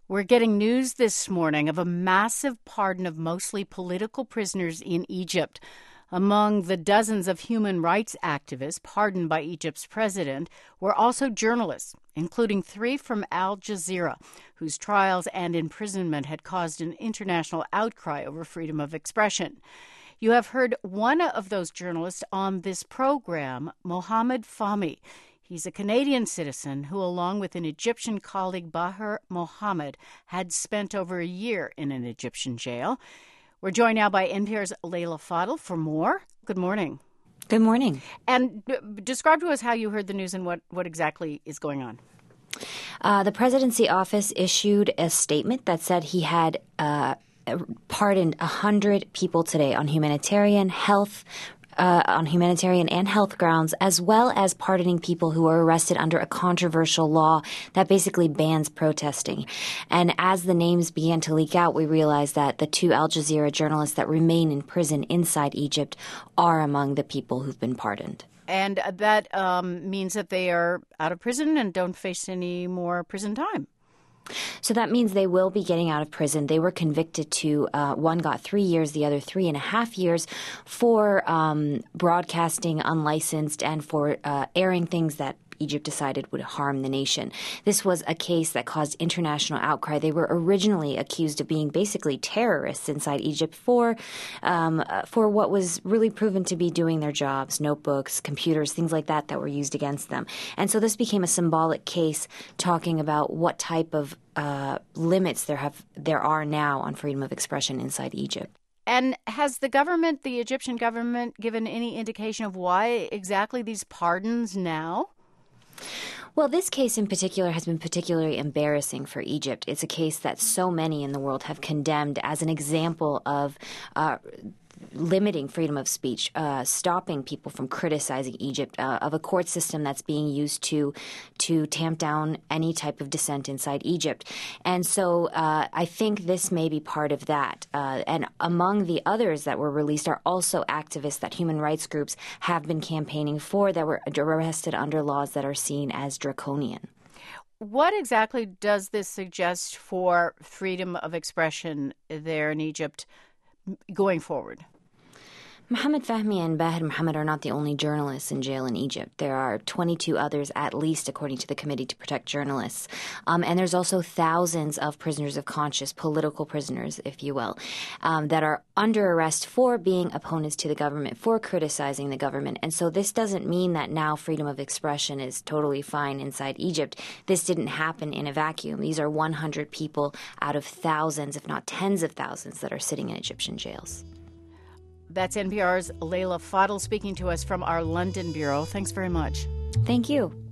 We're getting news this morning of a massive pardon of mostly political prisoners in Egypt. Among the dozens of human rights activists pardoned by Egypt's president were also journalists, including 3 from Al Jazeera, whose trials and imprisonment had caused an international outcry over freedom of expression. You have heard one of those journalists on this program, Mohamed Fahmy. He's a Canadian citizen who, along with an Egyptian colleague, Baher Mohamed, had spent over a year in an Egyptian jail. We're joined now by NPR's Leila Fadel for more. Good morning. Good morning. And describe to us how you heard the news and what exactly is going on. The presidency office issued a statement that said he had pardoned 100 people today on humanitarian and health grounds, as well as pardoning people who were arrested under a controversial law that basically bans protesting. And as the names began to leak out, we realized that the 2 Al Jazeera journalists that remain in prison inside Egypt are among the people who've been pardoned. And that means that they are out of prison and don't face any more prison time. So that means they will be getting out of prison. They were convicted to, one got 3 years, the other 3.5 years for broadcasting unlicensed and for airing things that Egypt decided would harm the nation. This was a case that caused international outcry. They were originally accused of being basically terrorists inside Egypt for what was really proven to be doing their jobs, notebooks, computers, things like that were used against them. And so this became a symbolic case talking about what type of limits there are now on freedom of expression inside Egypt. And has the Egyptian government, given any indication of why exactly these pardons now? Well, this case in particular has been particularly embarrassing for Egypt. It's a case that so many in the world have condemned as an example of limiting freedom of speech, stopping people from criticizing Egypt, of a court system that's being used to tamp down any type of dissent inside Egypt. And so I think this may be part of that. And among the others that were released are also activists that human rights groups have been campaigning for that were arrested under laws that are seen as draconian. What exactly does this suggest for freedom of expression there in Egypt going forward? Mohamed Fahmy and Baher Mohamed are not the only journalists in jail in Egypt. There are 22 others, at least, according to the Committee to Protect Journalists. And there's also thousands of prisoners of conscience, political prisoners, if you will, that are under arrest for being opponents to the government, for criticizing the government. And so this doesn't mean that now freedom of expression is totally fine inside Egypt. This didn't happen in a vacuum. These are 100 people out of thousands, if not tens of thousands, that are sitting in Egyptian jails. That's NPR's Leila Fadel speaking to us from our London bureau. Thanks very much. Thank you.